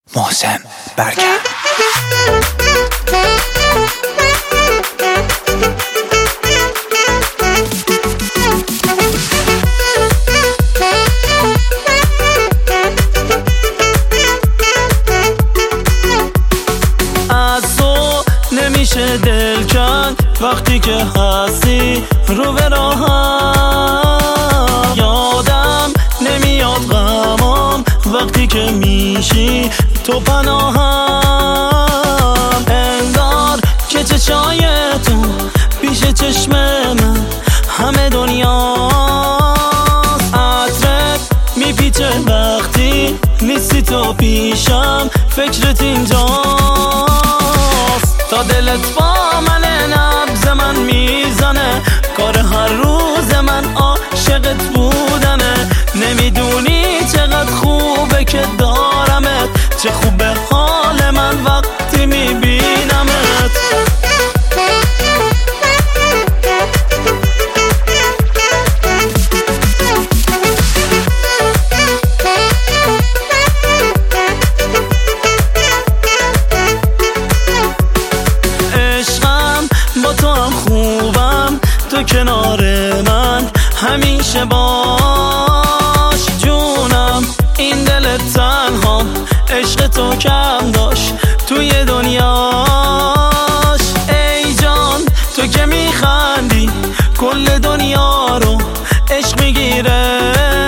محسن برگرد. از تو نمیشه دل کند وقتی که هستی رو به راهم، یادم نمیاد غمام وقتی که میشی تو پناهم. انگار که چشای تو پیش چشم من همه دنیاست، عطرت میپیچه وقتی نیستی تو پیشم، فکرت اینجاست. تا دلت با من نبض من میزنه، کار هر روز من عاشقت بودنه. نمیدونی چقدر خوبه که دارمت، چه خوبه حال من وقتی میبینمت. عشقم با تو هم خوبم، تو کنار من همیشه باش. جونم این دل تنها عشق تو کم داشت توی دنیاش. ای جان تو که میخندی کل دنیا رو عشق میگیره.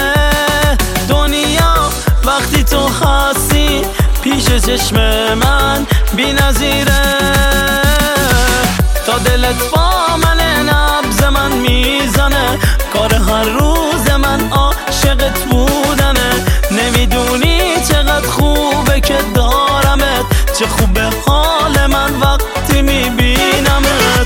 دنیا وقتی تو هستی پیش چشم من بی نظیره. تا دلت با من نبض من میزنه، کار هر روز من عاشقت بودنه. نمیدونی چقدر خوبه که دارمت، چه خوبه حال من وقتی میبینمت.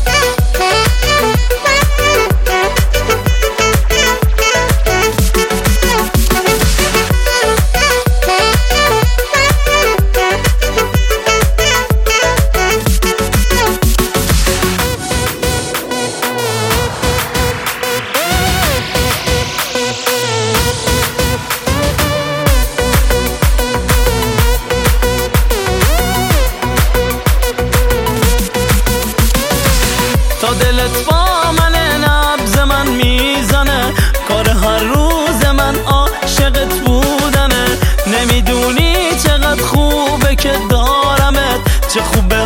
تا دلت با من نبض من میزنه، کار هر روز من عاشقت بودنه. نمیدونی چقدر خوبه که دارمت، چه خوبه